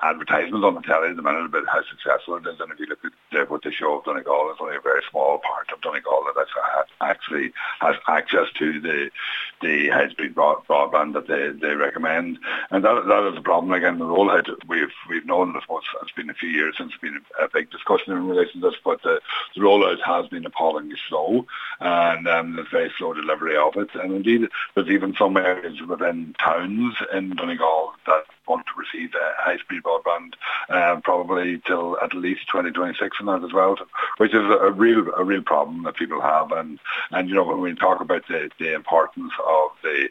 advertisements on the telly at the minute about how successful it is, and if you look at what they show of Donegal, it's only a very small part of Donegal that actually has access to the high-speed broadband that they recommend, and that is a problem. Again, the rollout, we've known this. It's been a few years since there's been a big discussion in relation to this, but the rollout has been appallingly slow, and there's very slow delivery of it, and indeed there's even some areas within towns in Donegal that want to receive high-speed broadband probably till at least 2026 and that as well, which is a real problem that people have. And when we talk about the importance of the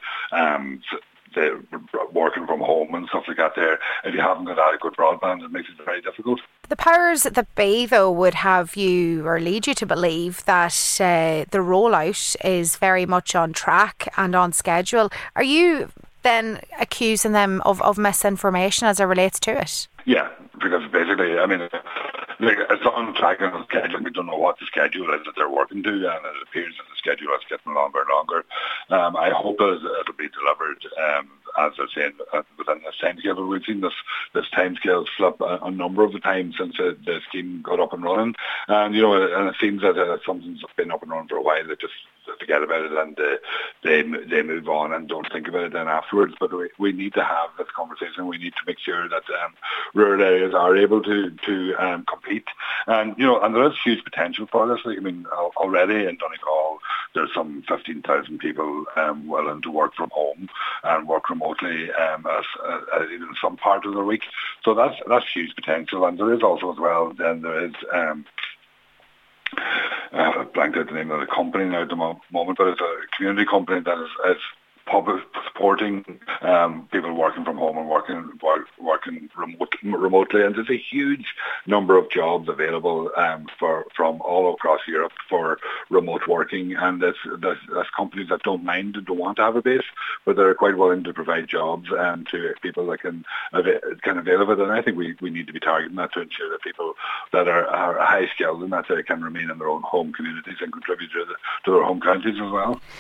working from home and stuff like that there, if you haven't got adequate broadband, it makes it very difficult. The powers that be, though, would have you or lead you to believe that the rollout is very much on track and on schedule. Are you then accusing them of misinformation as it relates to it? Yeah, because basically, it's on track and on schedule. We don't know what the schedule is that they're working to, and it appears that the schedule is getting longer and longer. I hope it'll be delivered, as I said, within this timescale. We've seen this timescale flip a number of the times since the scheme got up and running, and it seems that something's been up and running for a while. They just forget about it and they move on and don't think about it then afterwards. But we need to have this conversation. We need to make sure that rural areas are able to compete, and and there is huge potential for this. Already in Donegal there's some 15,000 people willing to work from home and work remotely even some part of the week. So that's huge potential, and there is also as well. Then there is. I've blanked out the name of the company now at the moment, but it's a community company that is supporting people working from home and working remotely, and there's a huge number of jobs available from all across Europe for remote working, and there's companies that don't want to have a base, but they're quite willing to provide jobs to people that can avail of it. And I think we need to be targeting that to ensure that people that are high skilled and that they can remain in their own home communities and contribute to their home counties as well.